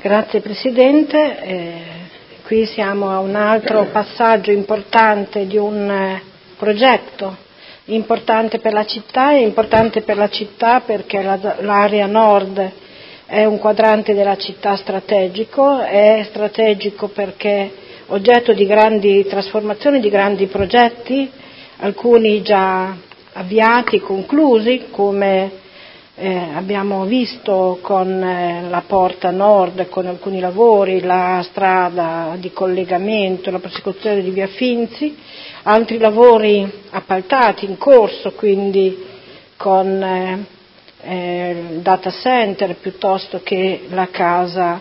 Grazie Presidente, qui siamo a un altro passaggio importante di un progetto importante per la città. È importante per la città perché l'area nord è un quadrante della città strategico, è strategico perché oggetto di grandi trasformazioni, di grandi progetti, alcuni già avviati, conclusi, come abbiamo visto con la Porta Nord, con alcuni lavori, la strada di collegamento, la prosecuzione di via Finzi, altri lavori appaltati in corso, quindi con il data center piuttosto che la casa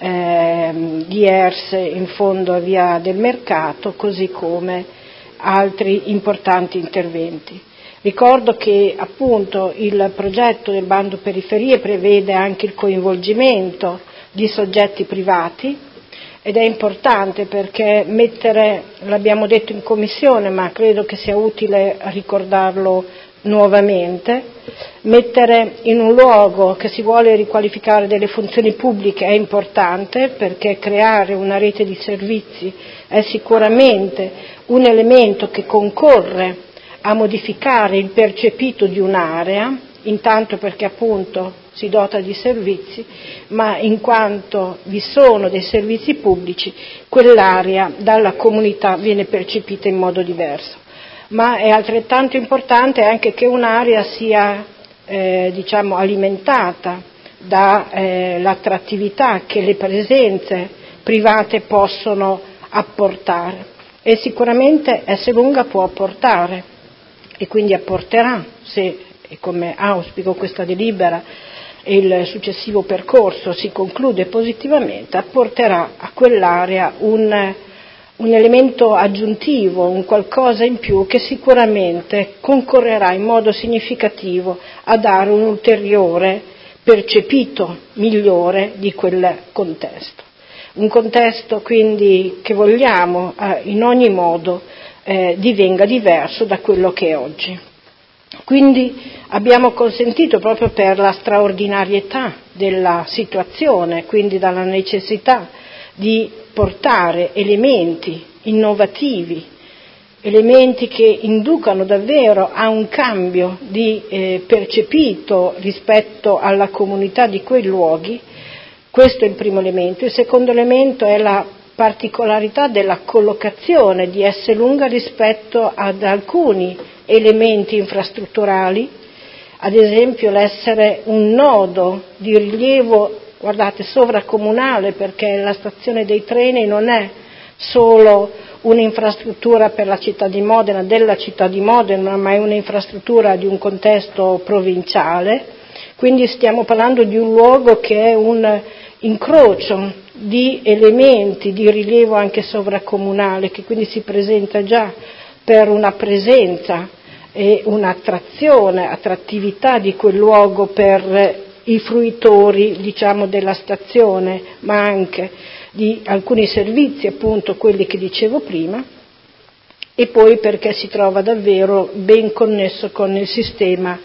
di ERS in fondo a via del Mercato, così come altri importanti interventi. Ricordo che appunto il progetto del bando periferie prevede anche il coinvolgimento di soggetti privati ed è importante perché l'abbiamo detto in commissione, ma credo che sia utile ricordarlo nuovamente, mettere in un luogo che si vuole riqualificare delle funzioni pubbliche è importante perché creare una rete di servizi è sicuramente un elemento che concorre a modificare il percepito di un'area, intanto perché appunto si dota di servizi, ma in quanto vi sono dei servizi pubblici, quell'area dalla comunità viene percepita in modo diverso. Ma è altrettanto importante anche che un'area sia alimentata dall'attrattività che le presenze private possono apportare, e sicuramente Esselunga può apportare e quindi apporterà, se e come auspico questa delibera e il successivo percorso si conclude positivamente, apporterà a quell'area un elemento aggiuntivo, un qualcosa in più che sicuramente concorrerà in modo significativo a dare un ulteriore percepito migliore di quel contesto. Un contesto quindi che vogliamo in ogni modo divenga diverso da quello che è oggi. Quindi abbiamo consentito, proprio per la straordinarietà della situazione, quindi dalla necessità di portare elementi innovativi, elementi che inducano davvero a un cambio di percepito rispetto alla comunità di quei luoghi. Questo è il primo elemento. Il secondo elemento è la particolarità della collocazione di Esselunga rispetto ad alcuni elementi infrastrutturali, ad esempio l'essere un nodo di rilievo, sovracomunale, perché la stazione dei treni non è solo un'infrastruttura per la città di Modena, della città di Modena, ma è un'infrastruttura di un contesto provinciale, quindi stiamo parlando di un luogo che è un incrocio di elementi di rilievo anche sovracomunale, che quindi si presenta già per una presenza e attrattività di quel luogo per i fruitori, della stazione, ma anche di alcuni servizi, appunto quelli che dicevo prima, e poi perché si trova davvero ben connesso con il sistema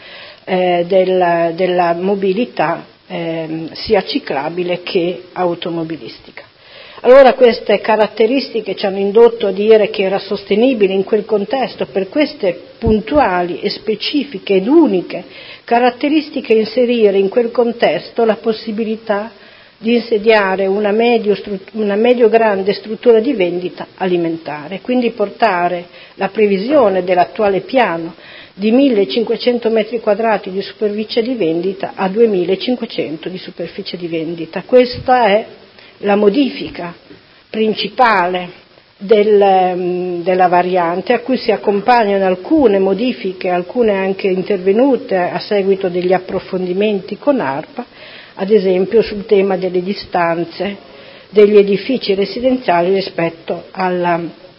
della mobilità sia ciclabile che automobilistica. Allora queste caratteristiche ci hanno indotto a dire che era sostenibile in quel contesto, per queste puntuali e specifiche ed uniche caratteristiche, inserire in quel contesto la possibilità di insediare una medio-grande struttura di vendita alimentare, quindi portare la previsione dell'attuale piano di 1.500 metri quadrati di superficie di vendita a 2.500 di superficie di vendita. Questa è la modifica principale della variante, a cui si accompagnano alcune modifiche, alcune anche intervenute a seguito degli approfondimenti con ARPA, ad esempio sul tema delle distanze degli edifici residenziali rispetto alla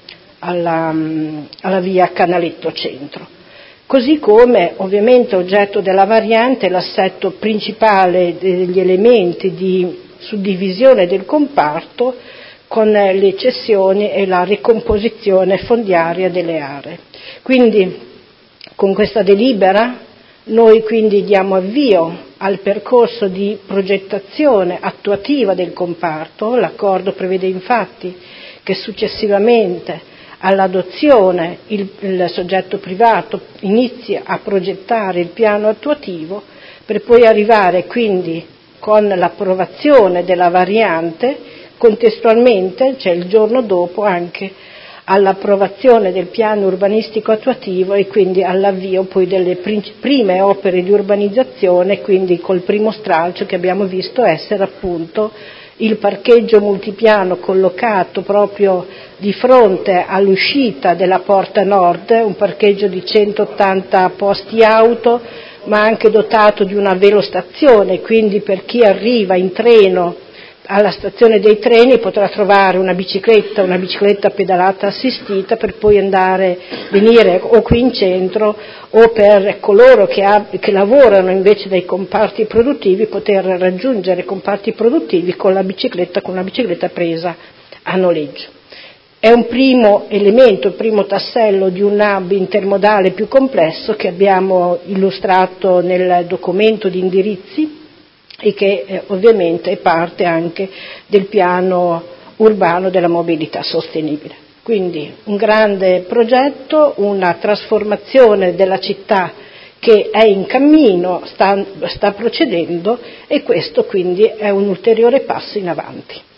via Canaletto Centro. Così come ovviamente oggetto della variante l'assetto principale degli elementi di suddivisione del comparto, con le cessioni e la ricomposizione fondiaria delle aree. Quindi con questa delibera Noi quindi diamo avvio al percorso di progettazione attuativa del comparto. L'accordo prevede infatti che successivamente all'adozione il soggetto privato inizi a progettare il piano attuativo per poi arrivare quindi con l'approvazione della variante contestualmente, cioè il giorno dopo, anche all'approvazione del piano urbanistico attuativo e quindi all'avvio poi delle prime opere di urbanizzazione, quindi col primo stralcio che abbiamo visto essere appunto il parcheggio multipiano collocato proprio di fronte all'uscita della porta nord, un parcheggio di 180 posti auto, ma anche dotato di una velostazione, quindi per chi arriva in treno alla stazione dei treni potrà trovare una bicicletta pedalata assistita per poi venire o qui in centro o per coloro che lavorano invece nei comparti produttivi poter raggiungere i comparti produttivi con una bicicletta presa a noleggio. È un primo elemento, il primo tassello di un hub intermodale più complesso che abbiamo illustrato nel documento di indirizzi e che ovviamente è parte anche del piano urbano della mobilità sostenibile. Quindi un grande progetto, una trasformazione della città che è in cammino, sta procedendo, e questo quindi è un ulteriore passo in avanti.